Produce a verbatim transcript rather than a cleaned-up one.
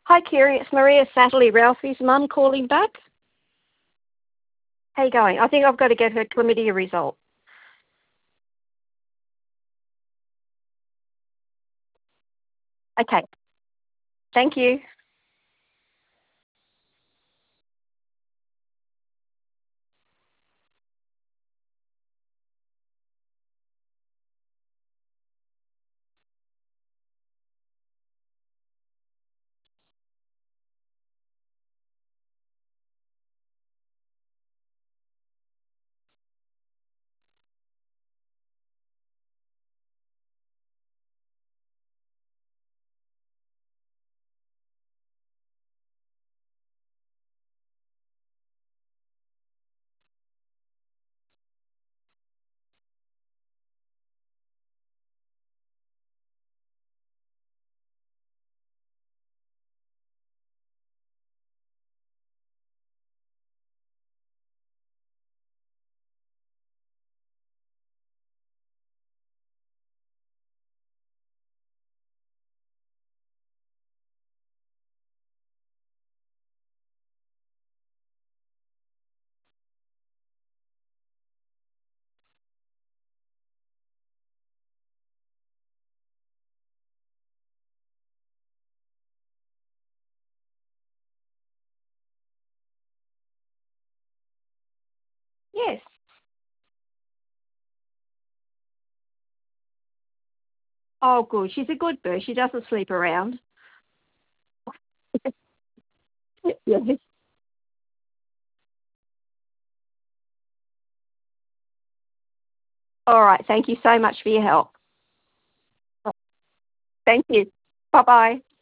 Hi, Kerry. It's Maria Satterley, Ralphie's mum, calling back. How you going? I think I've got to get her chlamydia result. Okay. Thank you. Yes. Oh, good. She's a good bird. She doesn't sleep around. Yes. All right. Thank you so much for your help. Thank you. Bye bye.